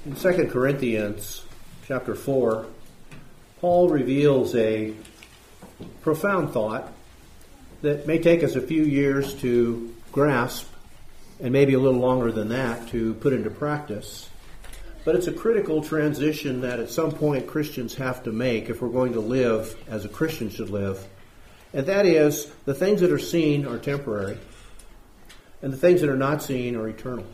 In 2 Corinthians chapter 4, Paul reveals a profound thought that may take us a few years to grasp, and maybe a little longer than that to put into practice. But it's a critical transition that at some point Christians have to make if we're going to live as a Christian should live. And that is, the things that are seen are temporary, and the things that are not seen are eternal.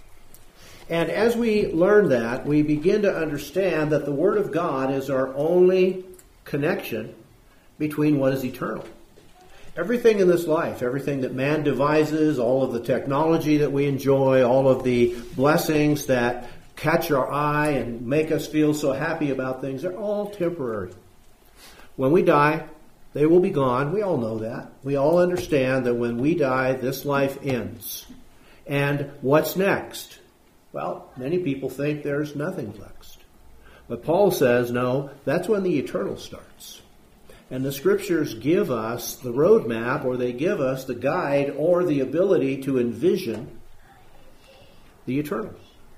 And as we learn that, we begin to understand that the Word of God is our only connection between what is eternal. Everything in this life, everything that man devises, all of the technology that we enjoy, all of the blessings that catch our eye and make us feel so happy about things, they're all temporary. When we die, they will be gone. We all know that. We all understand that when we die, this life ends. And what's next? Well, many people think there's nothing next. But Paul says, no, that's when the eternal starts. And the Scriptures give us the roadmap, or they give us the guide or the ability to envision the eternal.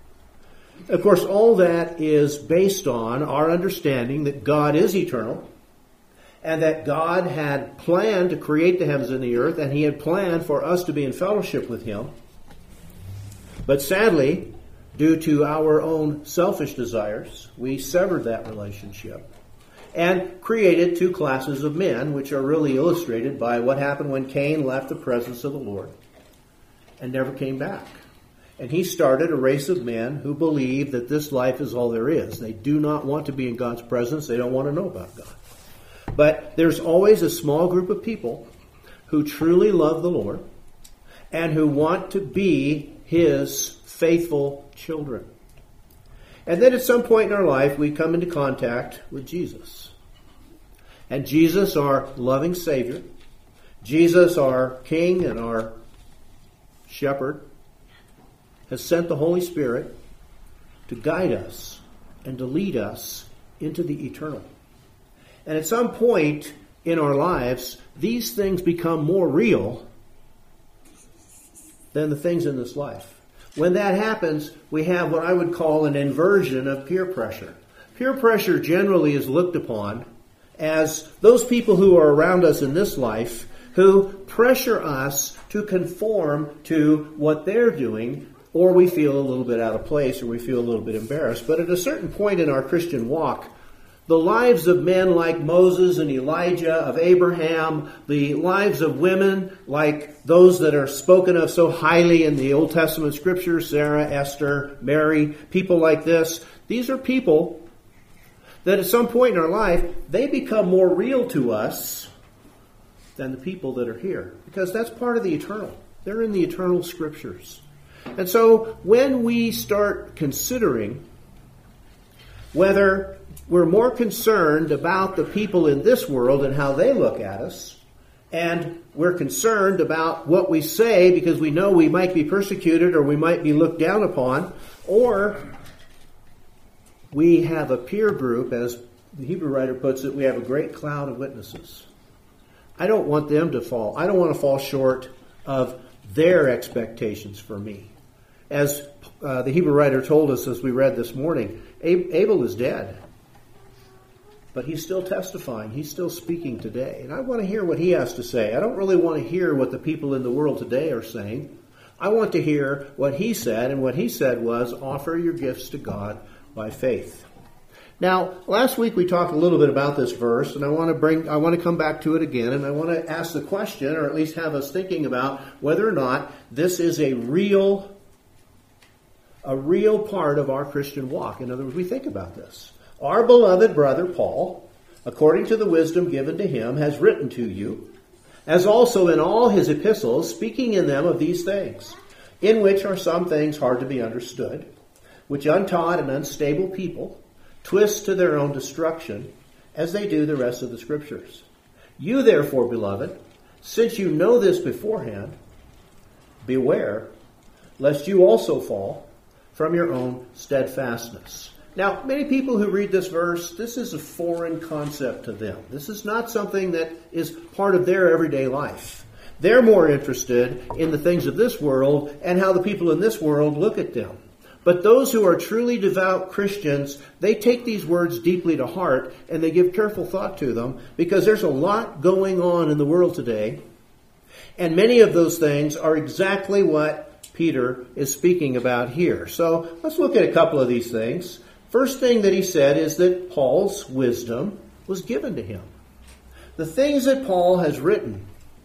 Of course, all that is based on our understanding that God is eternal, and that God had planned to create the heavens and the earth, and He had planned for us to be in fellowship with Him. But sadly, due to our own selfish desires, we severed that relationship and created two classes of men, which are really illustrated by what happened when Cain left the presence of the Lord and never came back. And he started a race of men who believe that this life is all there is. They do not want to be in God's presence. They don't want to know about God. But there's always a small group of people who truly love the Lord and who want to be His faithful children. And then at some point in our life, we come into contact with Jesus. And Jesus, our loving Savior, Jesus, our King and our Shepherd, has sent the Holy Spirit to guide us and to lead us into the eternal. And at some point in our lives, these things become more real than the things in this life. When that happens, we have what I would call an inversion of peer pressure. Peer pressure generally is looked upon as those people who are around us in this life who pressure us to conform to what they're doing, or we feel a little bit out of place, or we feel a little bit embarrassed. But at a certain point in our Christian walk, the lives of men like Moses and Elijah, of Abraham, the lives of women like those that are spoken of so highly in the Old Testament Scriptures, Sarah, Esther, Mary, people like this, these are people that at some point in our life, they become more real to us than the people that are here. Because that's part of the eternal. They're in the eternal Scriptures. And so when we start considering whether we're more concerned about the people in this world and how they look at us, and we're concerned about what we say because we know we might be persecuted or we might be looked down upon, or we have a peer group, as the Hebrew writer puts it, we have a great cloud of witnesses. I don't want them to fall. I don't want to fall short of their expectations for me. As the Hebrew writer told us as we read this morning, Abel is dead. But he's still testifying. He's still speaking today. And I want to hear what he has to say. I don't really want to hear what the people in the world today are saying. I want to hear what he said. And what he said was, offer your gifts to God by faith. Now, last week we talked a little bit about this verse, and I want to come back to it again, and I want to ask the question, or at least have us thinking about whether or not this is a real part of our Christian walk. In other words, we think about this. Our beloved brother Paul, according to the wisdom given to him, has written to you, as also in all his epistles, speaking in them of these things, in which are some things hard to be understood, which untaught and unstable people twist to their own destruction, as they do the rest of the Scriptures. You therefore, beloved, since you know this beforehand, beware, lest you also fall from your own steadfastness. Now, many people who read this verse, this is a foreign concept to them. This is not something that is part of their everyday life. They're more interested in the things of this world and how the people in this world look at them. But those who are truly devout Christians, they take these words deeply to heart and they give careful thought to them, because there's a lot going on in the world today. And many of those things are exactly what Peter is speaking about here. So let's look at a couple of these things. First thing that he said is that Paul's wisdom was given to him. The things that Paul has written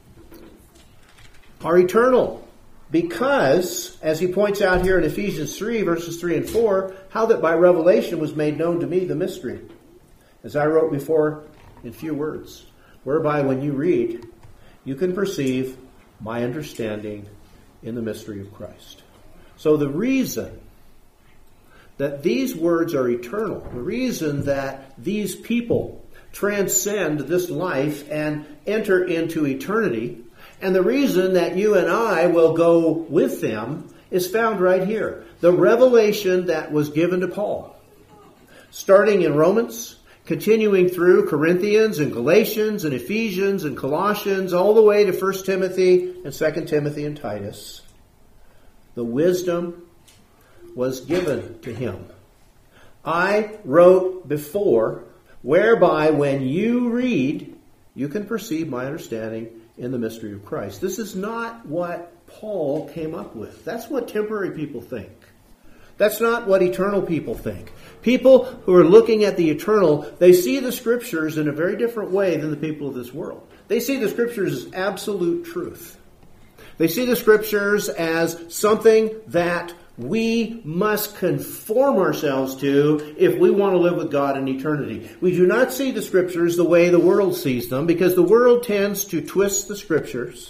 are eternal. Because, as he points out here in Ephesians 3, verses 3 and 4, how that by revelation was made known to me the mystery, as I wrote before in few words, whereby when you read, you can perceive my understanding in the mystery of Christ. So the reason that these words are eternal, the reason that these people transcend this life and enter into eternity, and the reason that you and I will go with them is found right here. The revelation that was given to Paul. Starting in Romans, continuing through Corinthians and Galatians and Ephesians and Colossians, all the way to 1 Timothy and 2 Timothy and Titus. The wisdom was given to him. I wrote before, whereby when you read, you can perceive my understanding in the mystery of Christ. This is not what Paul came up with. That's what temporary people think. That's not what eternal people think. People who are looking at the eternal, they see the Scriptures in a very different way than the people of this world. They see the Scriptures as absolute truth. They see the Scriptures as something that we must conform ourselves to if we want to live with God in eternity. We do not see the Scriptures the way the world sees them, because the world tends to twist the Scriptures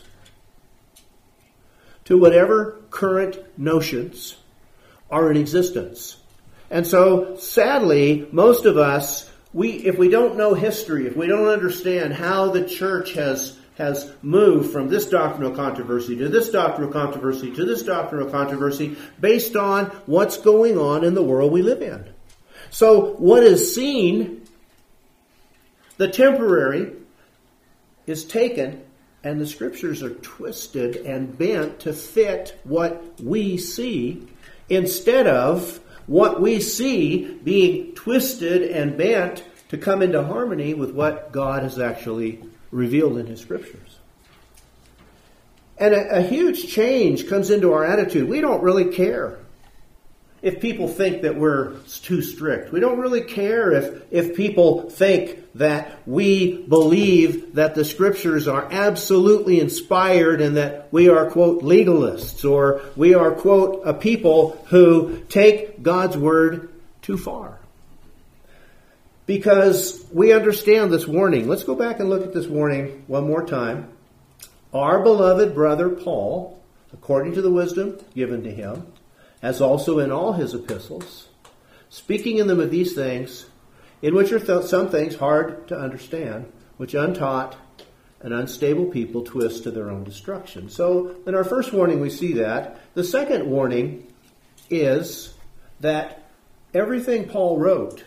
to whatever current notions are in existence. And so, sadly, most of us, if we don't know history, if we don't understand how the church has moved from this doctrinal controversy to this doctrinal controversy to this doctrinal controversy based on what's going on in the world we live in. So what is seen, the temporary, is taken, and the Scriptures are twisted and bent to fit what we see, instead of what we see being twisted and bent to come into harmony with what God has actually revealed in His Scriptures. And a huge change comes into our attitude. We don't really care if people think that we're too strict. We don't really care if people think that we believe that the Scriptures are absolutely inspired and that we are, quote, legalists, or we are, quote, a people who take God's Word too far. Because we understand this warning. Let's go back and look at this warning one more time. Our beloved brother Paul, according to the wisdom given to him, as also in all his epistles, speaking in them of these things, in which are some things hard to understand, which untaught and unstable people twist to their own destruction. So in our first warning we see that. The second warning is that everything Paul wrote,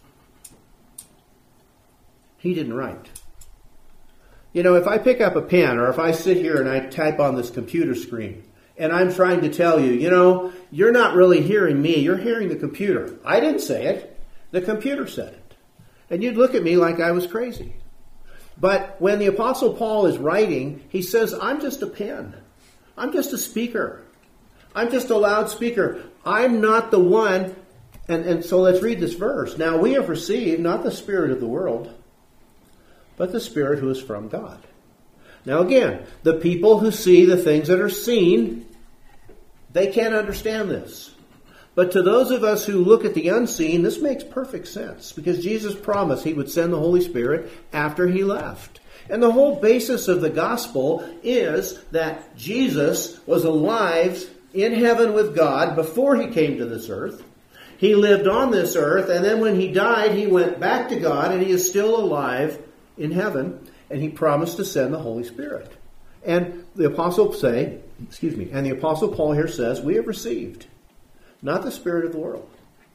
he didn't write. You know, if I pick up a pen or if I sit here and I type on this computer screen and I'm trying to tell you, you know, you're not really hearing me, you're hearing the computer. I didn't say it. The computer said it. And you'd look at me like I was crazy. But when the Apostle Paul is writing, he says, I'm just a pen. I'm just a speaker. I'm just a loudspeaker. I'm not the one. And so let's read this verse. Now we have received not the spirit of the world, but the Spirit who is from God. Now again, the people who see the things that are seen, they can't understand this. But to those of us who look at the unseen, this makes perfect sense, because Jesus promised He would send the Holy Spirit after He left. And the whole basis of the gospel is that Jesus was alive in heaven with God before He came to this earth. He lived on this earth, and then when He died, He went back to God, and He is still alive in heaven, and He promised to send the Holy Spirit. And the Apostle Paul here says, we have received not the spirit of the world.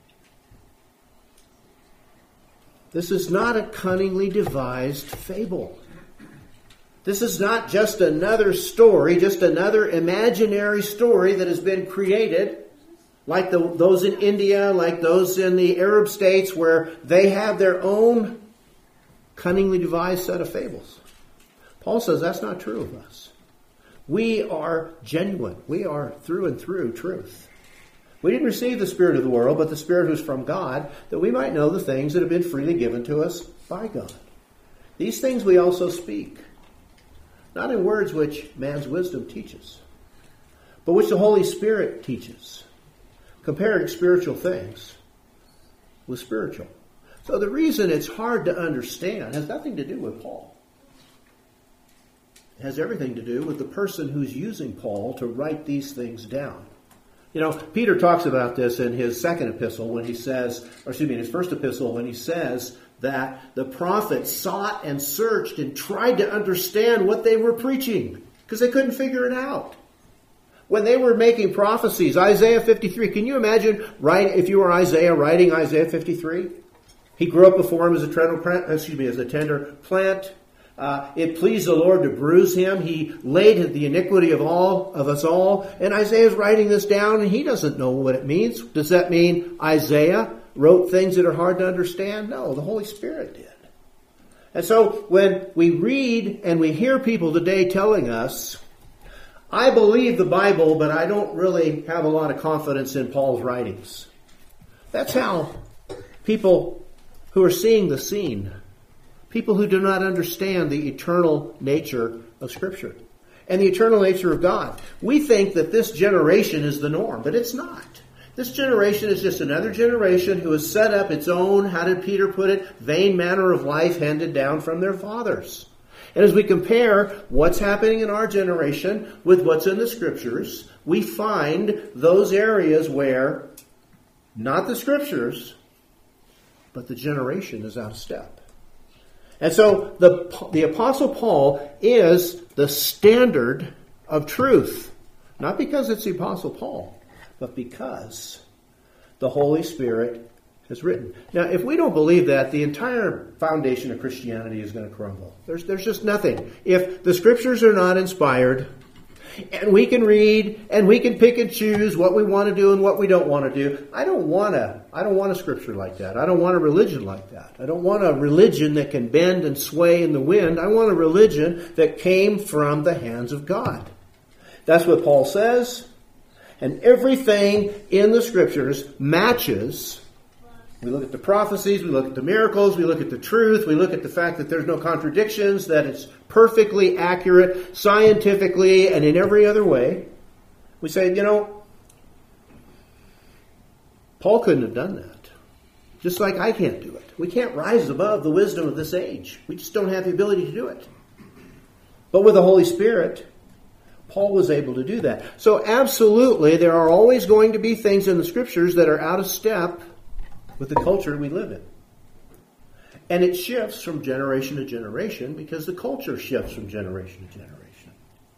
This is not a cunningly devised fable. This is not just another story, just another imaginary story that has been created like those in India, like those in the Arab states, where they have their own cunningly devised set of fables. Paul says that's not true of us. We are genuine. We are through and through truth. We didn't receive the spirit of the world, but the Spirit who's from God, that we might know the things that have been freely given to us by God. These things we also speak, not in words which man's wisdom teaches, but which the Holy Spirit teaches, comparing spiritual things with spiritual. So the reason it's hard to understand has nothing to do with Paul. It has everything to do with the person who's using Paul to write these things down. You know, Peter talks about this in his second epistle when he says, in his first epistle when he says that the prophets sought and searched and tried to understand what they were preaching because they couldn't figure it out. When they were making prophecies, Isaiah 53, can you imagine if you were Isaiah writing Isaiah 53? He grew up before him as a tender plant. It pleased the Lord to bruise him. He laid the iniquity of us all. And Isaiah's writing this down, and he doesn't know what it means. Does that mean Isaiah wrote things that are hard to understand? No, the Holy Spirit did. And so when we read and we hear people today telling us, I believe the Bible, but I don't really have a lot of confidence in Paul's writings. That's how people who are seeing the scene, people who do not understand the eternal nature of Scripture and the eternal nature of God. We think that this generation is the norm, but it's not. This generation is just another generation who has set up its own, how did Peter put it, vain manner of life handed down from their fathers. And as we compare what's happening in our generation with what's in the Scriptures, we find those areas where not the Scriptures, but the generation is out of step. And so the Apostle Paul is the standard of truth. Not because it's the Apostle Paul, but because the Holy Spirit has written. Now, if we don't believe that, the entire foundation of Christianity is going to crumble. There's just nothing. If the Scriptures are not inspired, and we can read, and we can pick and choose what we want to do and what we don't want to do, I don't want a Scripture like that. I don't want a religion like that. I don't want a religion that can bend and sway in the wind. I want a religion that came from the hands of God. That's what Paul says. And everything in the Scriptures matches. We look at the prophecies, we look at the miracles, we look at the truth, we look at the fact that there's no contradictions, that it's perfectly accurate, scientifically, and in every other way. We say, Paul couldn't have done that. Just like I can't do it. We can't rise above the wisdom of this age. We just don't have the ability to do it. But with the Holy Spirit, Paul was able to do that. So absolutely, there are always going to be things in the Scriptures that are out of step with the culture we live in. And it shifts from generation to generation because the culture shifts from generation to generation.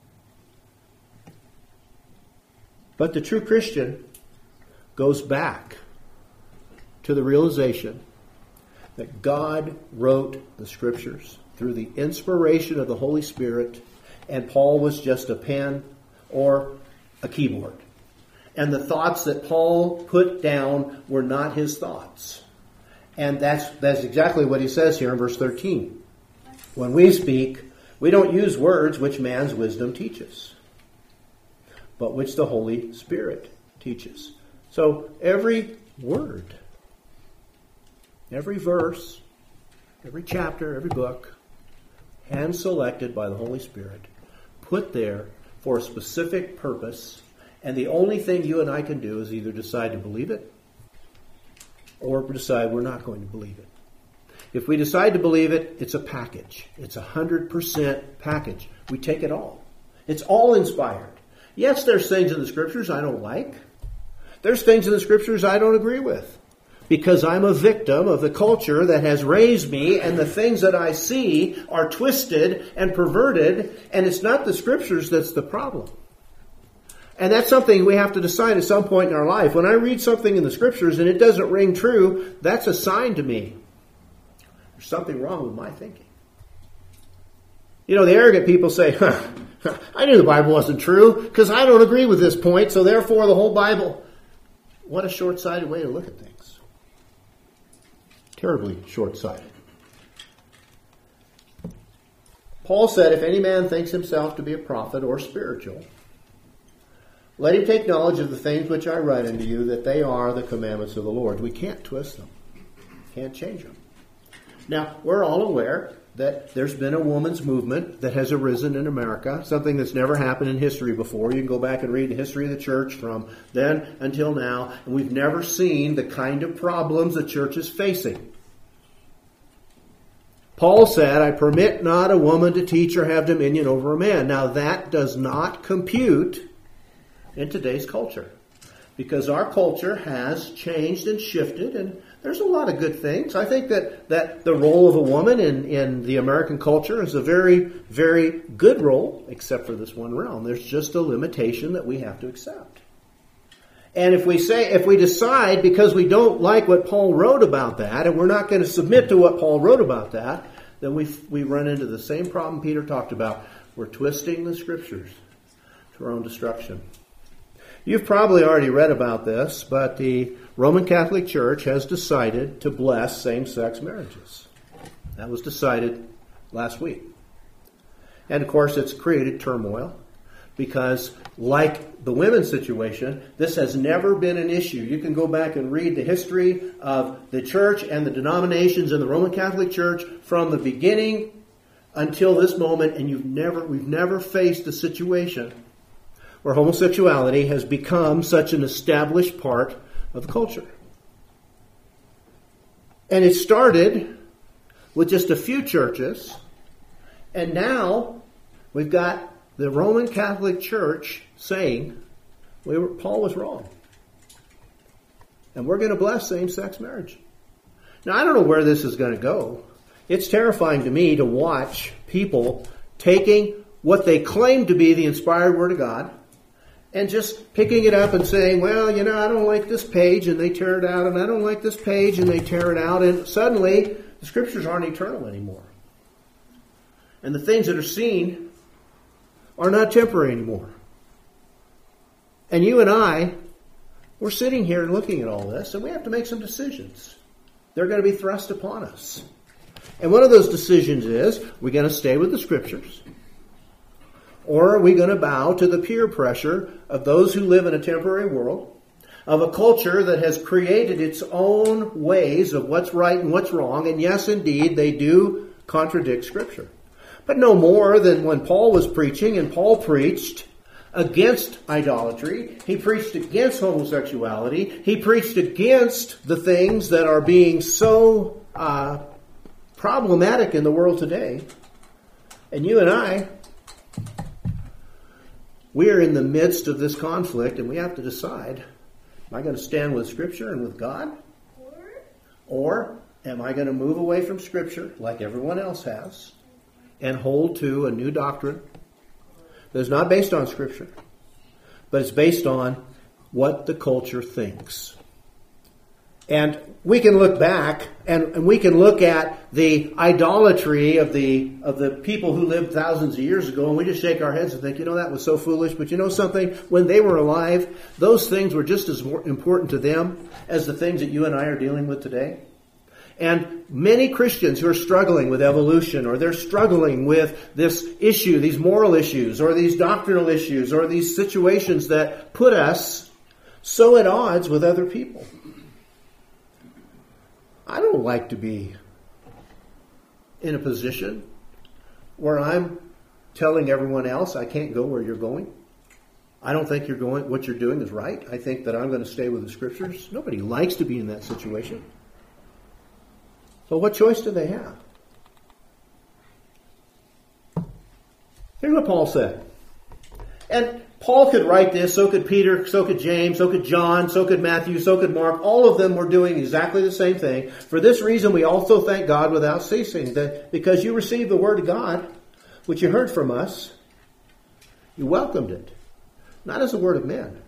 But the true Christian goes back to the realization that God wrote the Scriptures through the inspiration of the Holy Spirit, and Paul was just a pen or a keyboard. And the thoughts that Paul put down were not his thoughts. And that's exactly what he says here in verse 13. When we speak, we don't use words which man's wisdom teaches, but which the Holy Spirit teaches. So every word, every verse, every chapter, every book, hand-selected by the Holy Spirit, put there for a specific purpose. And the only thing you and I can do is either decide to believe it or decide we're not going to believe it. If we decide to believe it, it's a package. It's 100% package. We take it all. It's all inspired. Yes, there's things in the Scriptures I don't like. There's things in the Scriptures I don't agree with because I'm a victim of the culture that has raised me, and the things that I see are twisted and perverted, and it's not the Scriptures that's the problem. And that's something we have to decide at some point in our life. When I read something in the Scriptures and it doesn't ring true, that's a sign to me there's something wrong with my thinking. The arrogant people say, I knew the Bible wasn't true because I don't agree with this point, so therefore the whole Bible. What a short-sighted way to look at things. Terribly short-sighted. Paul said, if any man thinks himself to be a prophet or spiritual, let him take knowledge of the things which I write unto you, that they are the commandments of the Lord. We can't twist them. Can't change them. Now, we're all aware that there's been a woman's movement that has arisen in America, something that's never happened in history before. You can go back and read the history of the church from then until now, and we've never seen the kind of problems the church is facing. Paul said, I permit not a woman to teach or have dominion over a man. Now, that does not compute in today's culture, because our culture has changed and shifted, and there's a lot of good things. I think that the role of a woman in the American culture is a very, very good role, except for this one realm. There's just a limitation that we have to accept. And if we decide because we don't like what Paul wrote about that, and we're not going to submit to what Paul wrote about that, then we run into the same problem Peter talked about. We're twisting the Scriptures to our own destruction. You've probably already read about this, but the Roman Catholic Church has decided to bless same-sex marriages. That was decided last week. And of course, it's created turmoil because, like the women's situation, this has never been an issue. You can go back and read the history of the church and the denominations in the Roman Catholic Church from the beginning until this moment, and we've never faced a situation where homosexuality has become such an established part of the culture. And it started with just a few churches, and now we've got the Roman Catholic Church saying Paul was wrong. And we're going to bless same-sex marriage. Now, I don't know where this is going to go. It's terrifying to me to watch people taking what they claim to be the inspired Word of God and just picking it up and saying, well, I don't like this page, and they tear it out, and I don't like this page, and they tear it out, and suddenly the Scriptures aren't eternal anymore. And the things that are seen are not temporary anymore. And you and I, we're sitting here and looking at all this, and we have to make some decisions. They're going to be thrust upon us. And one of those decisions is, we're going to stay with the Scriptures, or are we going to bow to the peer pressure of those who live in a temporary world, of a culture that has created its own ways of what's right and what's wrong, and yes, indeed, they do contradict Scripture. But no more than when Paul was preaching, and Paul preached against idolatry. He preached against homosexuality. He preached against the things that are being so problematic in the world today. And you and I, we are in the midst of this conflict, and we have to decide, am I going to stand with Scripture and with God? Or am I going to move away from Scripture, like everyone else has, and hold to a new doctrine that is not based on Scripture, but it's based on what the culture thinks? And we can look back and we can look at the idolatry of the people who lived thousands of years ago, and we just shake our heads and think, that was so foolish. But you know something? When they were alive, those things were just as important to them as the things that you and I are dealing with today. And many Christians who are struggling with evolution, or they're struggling with this issue, these moral issues, or these doctrinal issues, or these situations that put us so at odds with other people. I don't like to be in a position where I'm telling everyone else I can't go where you're going. I don't think what you're doing is right. I think that I'm going to stay with the Scriptures. Nobody likes to be in that situation. So what choice do they have? Here's what Paul said. And Paul could write this, so could Peter, so could James, so could John, so could Matthew, so could Mark. All of them were doing exactly the same thing. For this reason, we also thank God without ceasing, that because you received the Word of God, which you heard from us, you welcomed it, not as a word of men,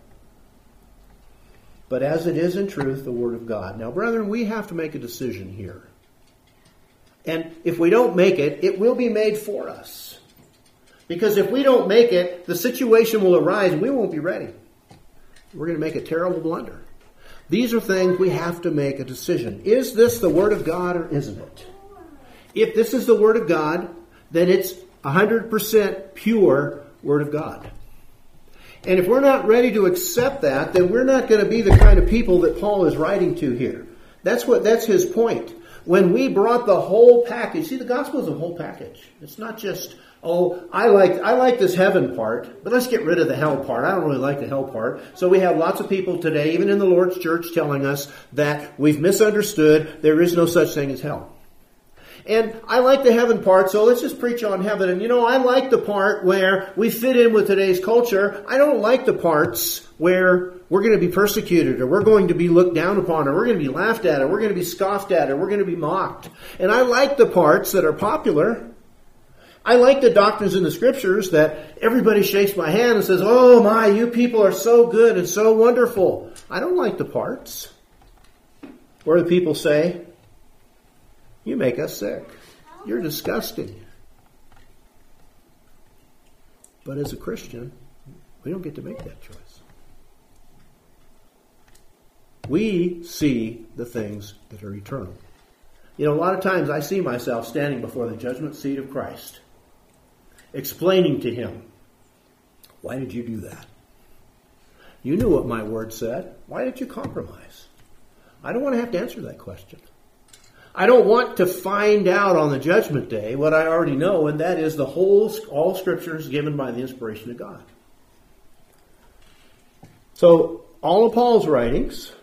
but as it is in truth the Word of God. Now, brethren, we have to make a decision here. And if we don't make it, it will be made for us. Because if we don't make it, the situation will arise and we won't be ready. We're going to make a terrible blunder. These are things we have to make a decision. Is this the Word of God or isn't it? If this is the Word of God, then it's 100% pure Word of God. And if we're not ready to accept that, then we're not going to be the kind of people that Paul is writing to here. That's his point. When we brought the whole package, see, the gospel is a whole package. It's not just, I like this heaven part, but let's get rid of the hell part. I don't really like the hell part. So we have lots of people today, even in the Lord's church, telling us that we've misunderstood. There is no such thing as hell. And I like the heaven part, so let's just preach on heaven. And I like the part where we fit in with today's culture. I don't like the parts where we're going to be persecuted, or we're going to be looked down upon, or we're going to be laughed at, or we're going to be scoffed at, or we're going to be mocked. And I like the parts that are popular. I like the doctrines in the Scriptures that everybody shakes my hand and says, "Oh my, you people are so good and so wonderful." I don't like the parts where the people say, "You make us sick. You're disgusting." But as a Christian, we don't get to make that choice. We see the things that are eternal. A lot of times I see myself standing before the judgment seat of Christ, explaining to Him, "Why did you do that? You knew what my word said. Why did you compromise?" I don't want to have to answer that question. I don't want to find out on the judgment day what I already know, and that is all Scripture is given by the inspiration of God. So all of Paul's writings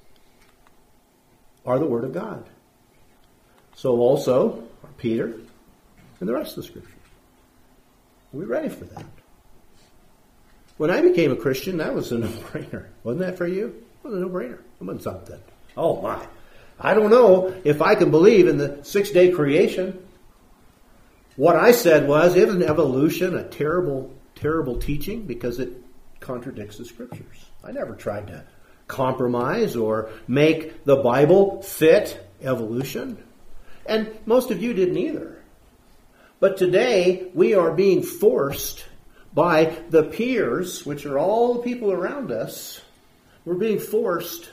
are the Word of God. So also are Peter and the rest of the Scriptures. Are we ready for that? When I became a Christian, that was a no-brainer. Wasn't that for you? It was a no-brainer. It wasn't something. Oh my. I don't know if I can believe in the 6-day creation. What I said was, isn't evolution a terrible, terrible teaching because it contradicts the Scriptures? I never tried to compromise or make the Bible fit evolution. And most of you didn't either. But today, we are being forced by the peers, which are all the people around us. We're being forced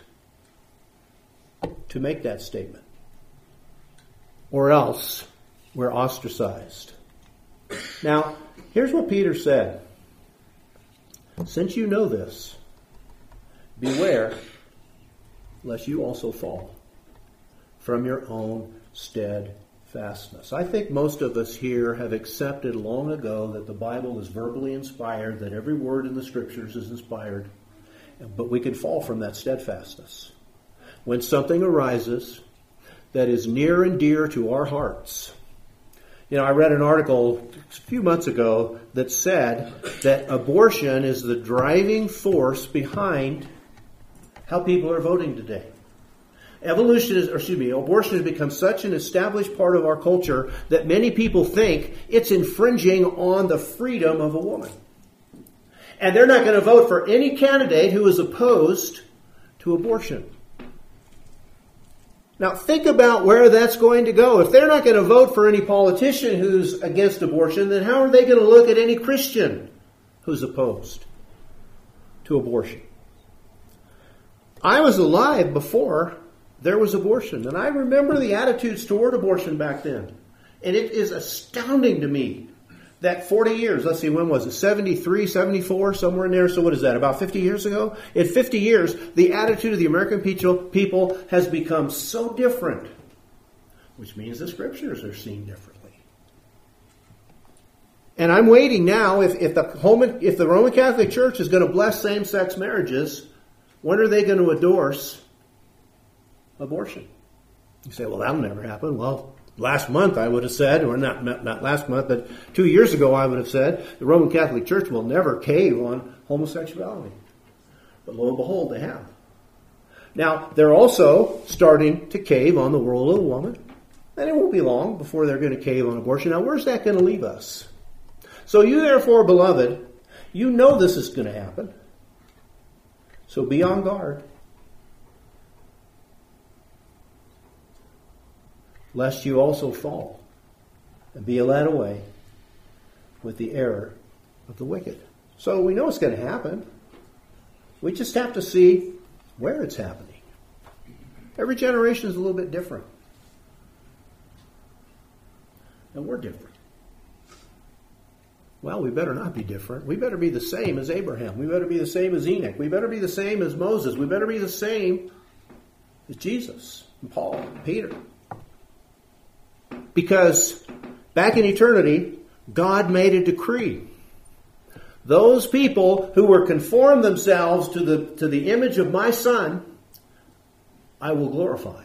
to make that statement. Or else we're ostracized. Now, here's what Peter said. "Since you know this, beware lest you also fall from your own steadfastness." I think most of us here have accepted long ago that the Bible is verbally inspired, that every word in the Scriptures is inspired, but we can fall from that steadfastness. When something arises that is near and dear to our hearts. I read an article a few months ago that said that abortion is the driving force behind how people are voting today. Abortion has become such an established part of our culture that many people think it's infringing on the freedom of a woman. And they're not going to vote for any candidate who is opposed to abortion. Now think about where that's going to go. If they're not going to vote for any politician who's against abortion, then how are they going to look at any Christian who's opposed to abortion? I was alive before there was abortion, and I remember the attitudes toward abortion back then. And it is astounding to me that 40 years, let's see, when was it? 73, 74, somewhere in there. So what is that, about 50 years ago? In 50 years, the attitude of the American people has become so different, which means the Scriptures are seen differently. And I'm waiting now, if the Roman Catholic Church is going to bless same-sex marriages, when are they going to endorse abortion? You say, well, that'll never happen. Well, last month I would have said, or not last month, but 2 years ago I would have said, the Roman Catholic Church will never cave on homosexuality. But lo and behold, they have. Now, they're also starting to cave on the role of the woman. And it won't be long before they're going to cave on abortion. Now, where's that going to leave us? So you therefore, beloved, you know this is going to happen. So be on guard, lest you also fall and be led away with the error of the wicked. So we know it's going to happen. We just have to see where it's happening. Every generation is a little bit different. And we're different. Well, we better not be different. We better be the same as Abraham. We better be the same as Enoch. We better be the same as Moses. We better be the same as Jesus and Paul and Peter. Because back in eternity, God made a decree. Those people who were conformed themselves to the image of my Son, I will glorify.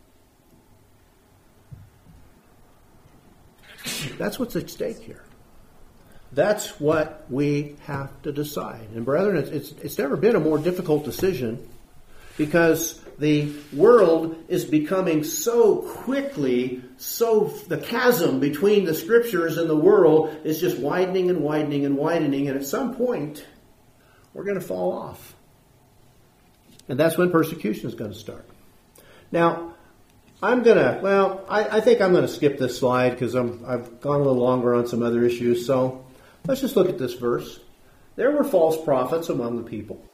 That's what's at stake here. That's what we have to decide. And brethren, it's never been a more difficult decision, because the world is becoming so quickly, the chasm between the Scriptures and the world is just widening and widening and widening, and at some point, we're going to fall off. And that's when persecution is going to start. Now, I think I'm going to skip this slide because I've gone a little longer on some other issues. So let's just look at this verse. There were false prophets among the people.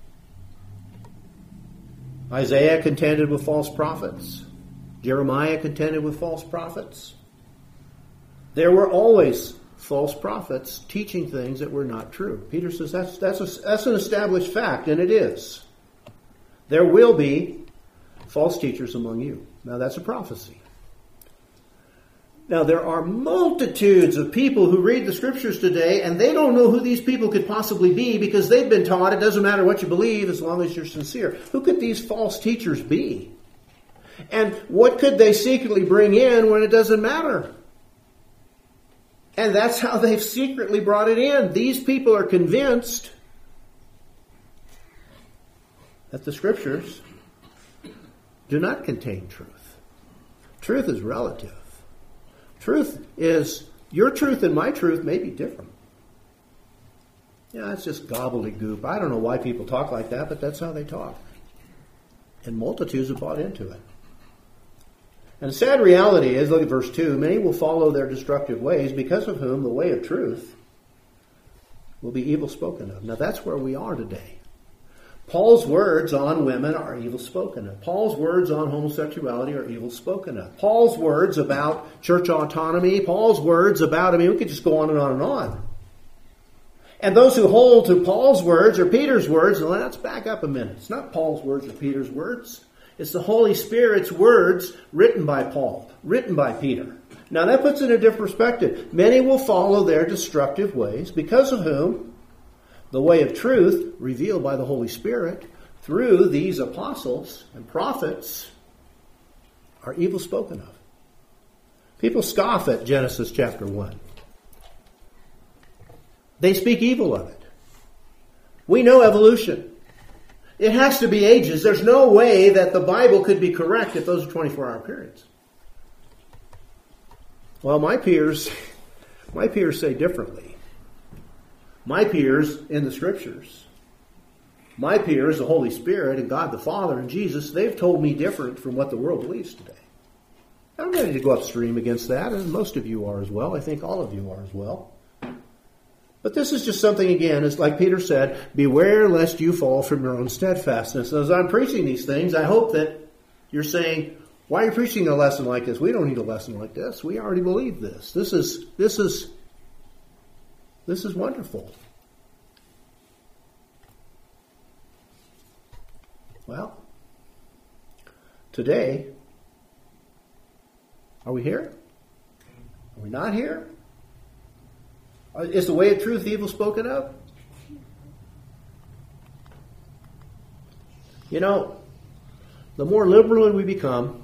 Isaiah contended with false prophets. Jeremiah contended with false prophets. There were always false prophets teaching things that were not true. Peter says that's an established fact, and it is. There will be false teachers among you. Now that's a prophecy. Now there are multitudes of people who read the Scriptures today, and they don't know who these people could possibly be, because they've been taught it doesn't matter what you believe as long as you're sincere. Who could these false teachers be? And what could they secretly bring in when it doesn't matter? And that's how they've secretly brought it in. These people are convinced that the Scriptures do not contain truth. Truth is relative. Truth is, your truth and my truth may be different. Yeah, it's just gobbledygook. I don't know why people talk like that, but that's how they talk. And multitudes have bought into it. And the sad reality is, look at verse 2, many will follow their destructive ways, because of whom the way of truth will be evil spoken of. Now that's where we are today. Paul's words on women are evil spoken of. Paul's words on homosexuality are evil spoken of. Paul's words about church autonomy, Paul's words about, we could just go on and on and on. And those who hold to Paul's words or Peter's words, well, let's back up a minute. It's not Paul's words or Peter's words. It's the Holy Spirit's words written by Paul, written by Peter. Now that puts it in a different perspective. Many will follow their destructive ways, because of whom the way of truth, revealed by the Holy Spirit through these apostles and prophets, are evil spoken of. People scoff at Genesis chapter 1. They speak evil of it. We know evolution. It has to be ages. There's no way that the Bible could be correct if those are 24-hour periods. Well, my peers say differently. My peers in the Scriptures, my peers, the Holy Spirit and God the Father and Jesus, they've told me different from what the world believes today. I'm ready to go upstream against that, and most of you are as well. I think all of you are as well. But this is just something, again, it's like Peter said, beware lest you fall from your own steadfastness. As I'm preaching these things, I hope that you're saying, why are you preaching a lesson like this? We don't need a lesson like this. We already believe this. This is wonderful. Well, today, are we here? Are we not here? Is the way of truth evil spoken of? You know, the more liberal we become,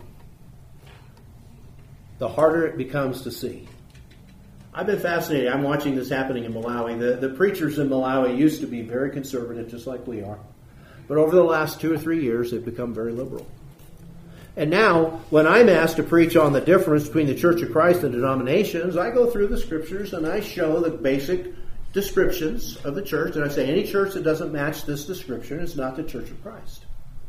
the harder it becomes to see. I've been fascinated. I'm watching this happening in Malawi. The preachers in Malawi used to be very conservative, just like we are. But over the last 2 or 3 years, they've become very liberal. And now, when I'm asked to preach on the difference between the Church of Christ and denominations, I go through the Scriptures and I show the basic descriptions of the church. And I say, any church that doesn't match this description is not the Church of Christ.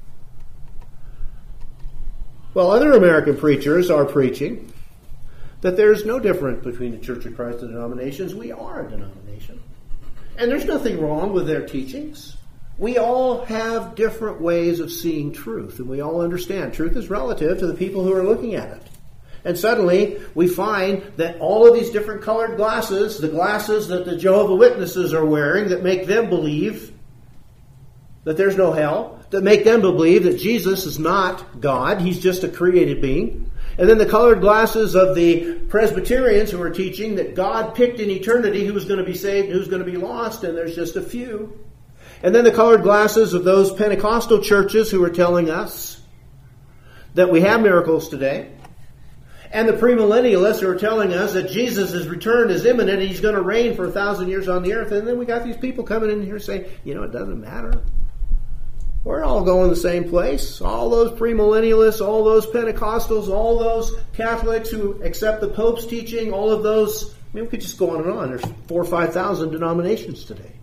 Well, other American preachers are preaching that there's no difference between the Church of Christ and denominations. We are a denomination. And there's nothing wrong with their teachings. We all have different ways of seeing truth, and we all understand truth is relative to the people who are looking at it. And suddenly, we find that all of these different colored glasses, the glasses that the Jehovah's Witnesses are wearing that make them believe that there's no hell, that make them believe that Jesus is not God, he's just a created being. And then the colored glasses of the Presbyterians who are teaching that God picked in eternity who was going to be saved and who's going to be lost, and there's just a few. And then the colored glasses of those Pentecostal churches who are telling us that we have miracles today. And the premillennialists who are telling us that Jesus' return is imminent and he's going to reign for 1,000 years on the earth. And then we got these people coming in here saying, it doesn't matter. We're all going the same place. All those premillennialists, all those Pentecostals, all those Catholics who accept the Pope's teaching, all of those, we could just go on and on. There's 4,000 or 5,000 denominations today.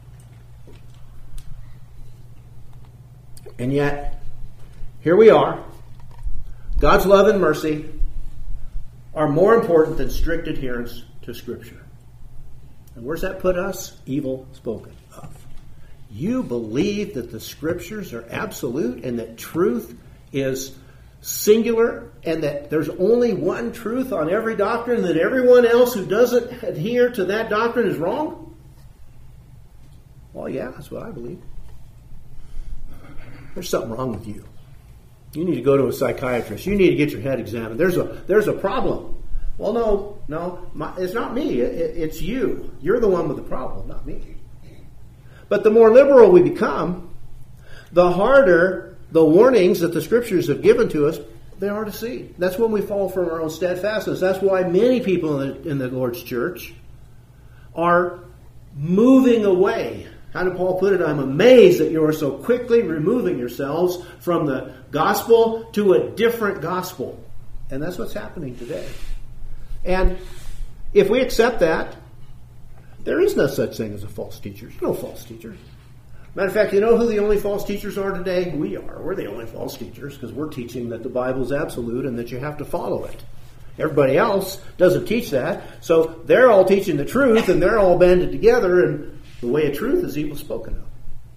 And yet, here we are. God's love and mercy are more important than strict adherence to Scripture. And where's that put us? Evil spoken of. You believe that the Scriptures are absolute and that truth is singular and that there's only one truth on every doctrine, that everyone else who doesn't adhere to that doctrine is wrong? Well, yeah, that's what I believe. There's something wrong with you. You need to go to a psychiatrist. You need to get your head examined. There's a problem. Well, no, it's not me. It's you. You're the one with the problem, not me. But the more liberal we become, the harder the warnings that the Scriptures have given to us, they are to see. That's when we fall from our own steadfastness. That's why many people in the Lord's church are moving away. How did Paul put it? I'm amazed that you are so quickly removing yourselves from the gospel to a different gospel. And that's what's happening today. And if we accept that, there is no such thing as a false teacher. There's no false teachers. Matter of fact, you know who the only false teachers are today? We are. We're the only false teachers because we're teaching that the Bible is absolute and that you have to follow it. Everybody else doesn't teach that. So they're all teaching the truth and they're all banded together, and the way of truth is evil spoken of.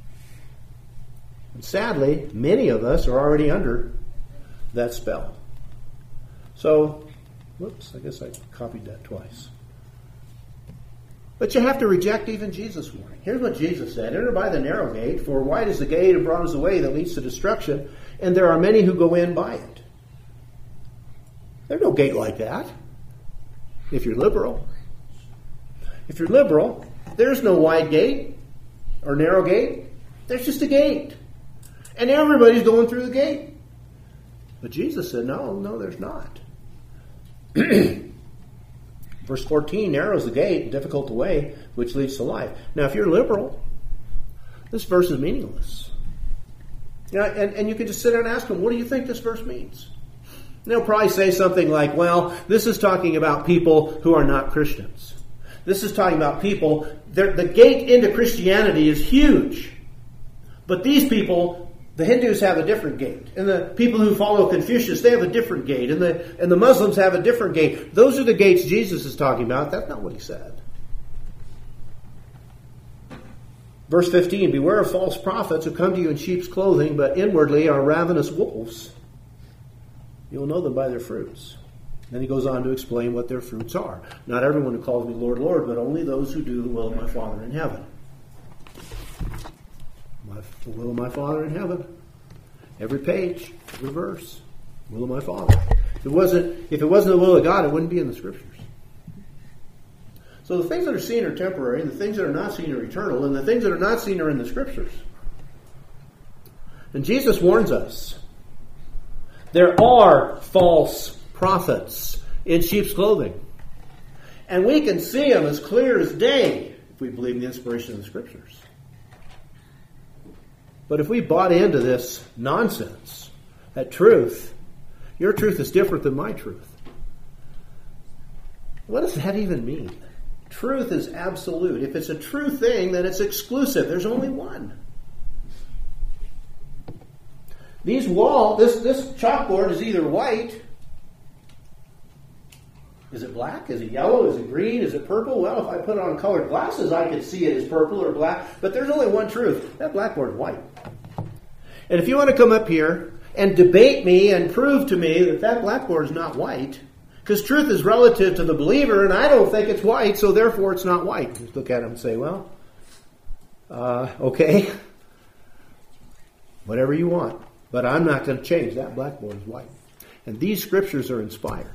And sadly, many of us are already under that spell. So, whoops, I guess I copied that twice. But you have to reject even Jesus' warning. Here's what Jesus said. Enter by the narrow gate, for wide is the gate and broad is the way that leads to destruction, and there are many who go in by it. There's no gate like that if you're liberal. If you're liberal, there's no wide gate or narrow gate. There's just a gate. And everybody's going through the gate. But Jesus said, no, there's not. Verse 14, narrow is the gate, difficult the way, which leads to life. Now, if you're liberal, this verse is meaningless. And you can just sit there and ask them, what do you think this verse means? And they'll probably say something like, well, this is talking about people who are not Christians. This is talking about people, the gate into Christianity is huge. But these people, the Hindus have a different gate. And the people who follow Confucius, they have a different gate. And the Muslims have a different gate. Those are the gates Jesus is talking about. That's not what he said. Verse 15, beware of false prophets who come to you in sheep's clothing, but inwardly are ravenous wolves. You'll know them by their fruits. Then he goes on to explain what their fruits are. Not everyone who calls me Lord, Lord, but only those who do the will of my Father in heaven. The will of my Father in heaven. Every page, every verse. Will of my Father. If it wasn't the will of God, it wouldn't be in the Scriptures. So the things that are seen are temporary, and the things that are not seen are eternal, and the things that are not seen are in the Scriptures. And Jesus warns us. There are false prophets in sheep's clothing. And we can see them as clear as day if we believe in the inspiration of the Scriptures. But if we bought into this nonsense, that truth, your truth is different than my truth. What does that even mean? Truth is absolute. If it's a true thing, then it's exclusive. There's only one. This chalkboard is either white Is it black? Is it yellow? Is it green? Is it purple? Well, if I put on colored glasses, I could see it as purple or black. But there's only one truth. That blackboard is white. And if you want to come up here and debate me and prove to me that that blackboard is not white, because truth is relative to the believer, and I don't think it's white, so therefore it's not white. Just look at it and say, well, okay, whatever you want. But I'm not going to change. That blackboard is white. And these scriptures are inspired.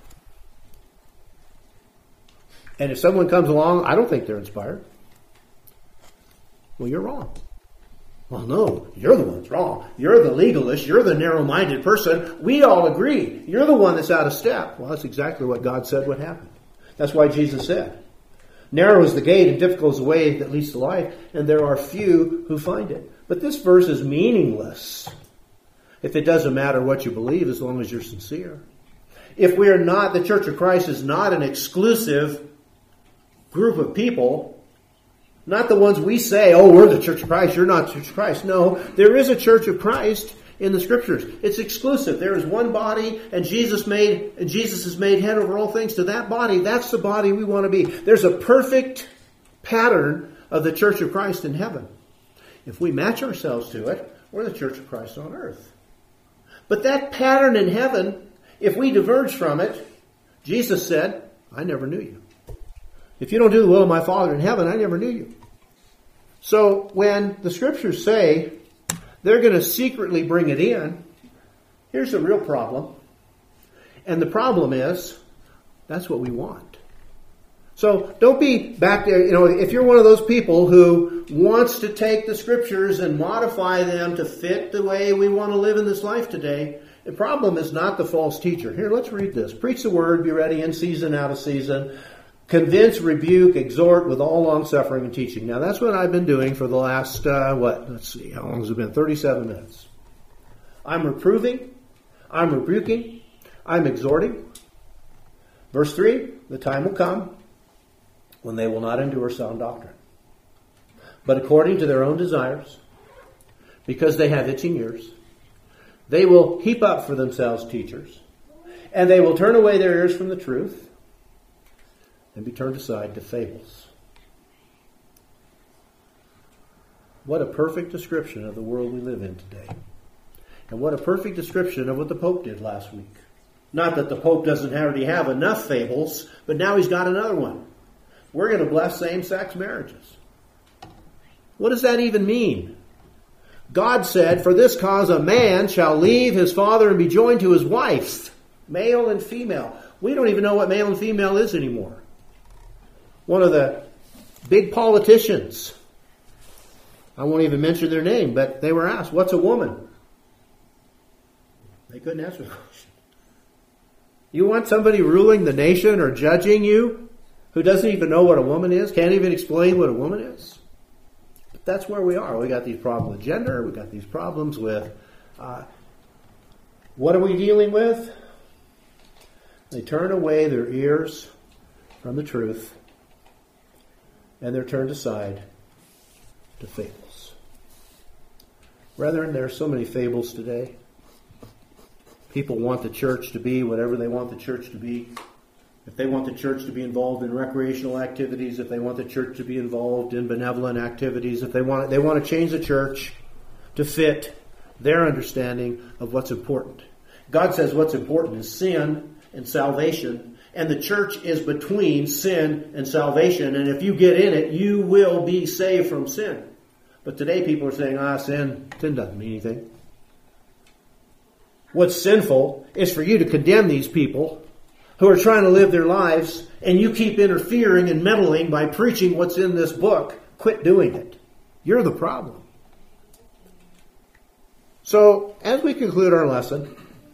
And if someone comes along, I don't think they're inspired. Well, you're wrong. Well, no, you're the one that's wrong. You're the legalist. You're the narrow-minded person. We all agree. You're the one that's out of step. Well, that's exactly what God said would happen. That's why Jesus said, narrow is the gate and difficult is the way that leads to life, and there are few who find it. But this verse is meaningless if it doesn't matter what you believe as long as you're sincere. If we are not, the Church of Christ is not an exclusive group of people, not the ones we say, oh, we're the Church of Christ, you're not the Church of Christ. No, there is a Church of Christ in the Scriptures. It's exclusive. There is one body, and Jesus is made head over all things to that body. That's the body we want to be. There's a perfect pattern of the Church of Christ in heaven. If we match ourselves to it, we're the Church of Christ on earth. But that pattern in heaven, if we diverge from it, Jesus said, I never knew you. If you don't do the will of my Father in heaven, I never knew you. So when the Scriptures say they're going to secretly bring it in, here's the real problem. And the problem is, that's what we want. So don't be back there, if you're one of those people who wants to take the Scriptures and modify them to fit the way we want to live in this life today, the problem is not the false teacher. Here, let's read this. Preach the word, be ready in season, out of season. Convince, rebuke, exhort with all long-suffering and teaching. Now, that's what I've been doing for the last, let's see, how long has it been? 37 minutes. I'm reproving, I'm rebuking, I'm exhorting. Verse 3, the time will come when they will not endure sound doctrine, but according to their own desires, because they have itching ears, they will heap up for themselves teachers, and they will turn away their ears from the truth, and be turned aside to fables. What a perfect description of the world we live in today. And what a perfect description of what the Pope did last week. Not that the Pope doesn't already have enough fables, but now he's got another one. We're going to bless same-sex marriages. What does that even mean? God said, for this cause a man shall leave his father and be joined to his wife, male and female. We don't even know what male and female is anymore. One of the big politicians, I won't even mention their name, but they were asked, what's a woman? They couldn't answer the question. You want somebody ruling the nation or judging you who doesn't even know what a woman is, can't even explain what a woman is? But that's where we are. We got these problems with gender. We got these problems with, what are we dealing with? They turn away their ears from the truth, and they're turned aside to fables. Brethren, there are so many fables today. People want the church to be whatever they want the church to be. If they want the church to be involved in recreational activities, if they want the church to be involved in benevolent activities, if they want to change the church to fit their understanding of what's important. God says what's important is sin and salvation. And the church is between sin and salvation. And if you get in it, you will be saved from sin. But today people are saying, sin doesn't mean anything. What's sinful is for you to condemn these people who are trying to live their lives, and you keep interfering and meddling by preaching what's in this book. Quit doing it. You're the problem. So, as we conclude our lesson,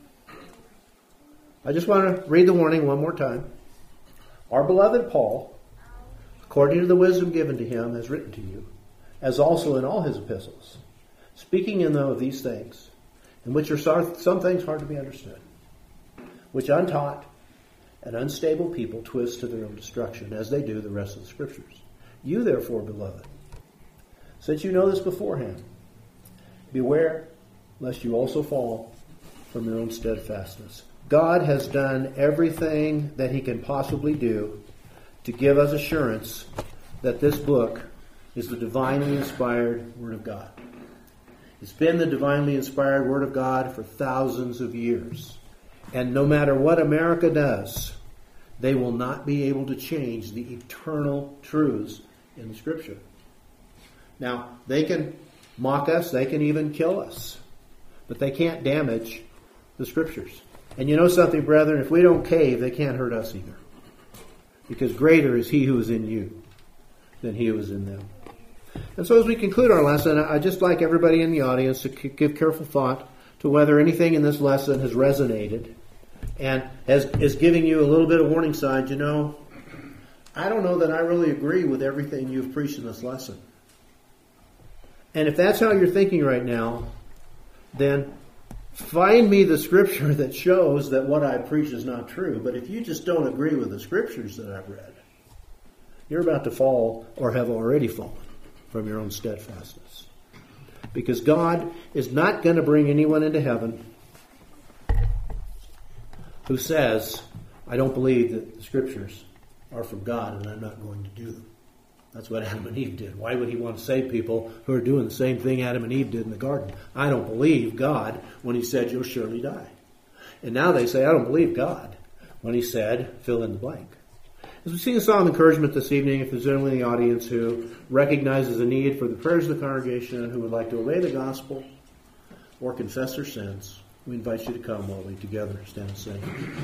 I just want to read the warning one more time. Our beloved Paul, according to the wisdom given to him, has written to you, as also in all his epistles, speaking in them of these things, in which are some things hard to be understood, which untaught and unstable people twist to their own destruction, as they do the rest of the Scriptures. You, therefore, beloved, since you know this beforehand, beware lest you also fall from your own steadfastness. God has done everything that he can possibly do to give us assurance that this book is the divinely inspired Word of God. It's been the divinely inspired Word of God for thousands of years. And no matter what America does, they will not be able to change the eternal truths in the Scripture. Now, they can mock us, they can even kill us, but they can't damage the Scriptures. And you know something, brethren, if we don't cave, they can't hurt us either. Because greater is he who is in you than he who is in them. And so as we conclude our lesson, I'd just like everybody in the audience to give careful thought to whether anything in this lesson has resonated and is giving you a little bit of warning signs. You know, I don't know that I really agree with everything you've preached in this lesson. And if that's how you're thinking right now, then find me the scripture that shows that what I preach is not true. But if you just don't agree with the scriptures that I've read, you're about to fall or have already fallen from your own steadfastness. Because God is not going to bring anyone into heaven who says, I don't believe that the scriptures are from God and I'm not going to do them. That's what Adam and Eve did. Why would he want to save people who are doing the same thing Adam and Eve did in the garden? I don't believe God when he said you'll surely die. And now they say, I don't believe God when he said, fill in the blank. As we sing a psalm of encouragement this evening, if there's anyone in the audience who recognizes a need for the prayers of the congregation and who would like to obey the gospel or confess their sins, we invite you to come while we together stand and sing.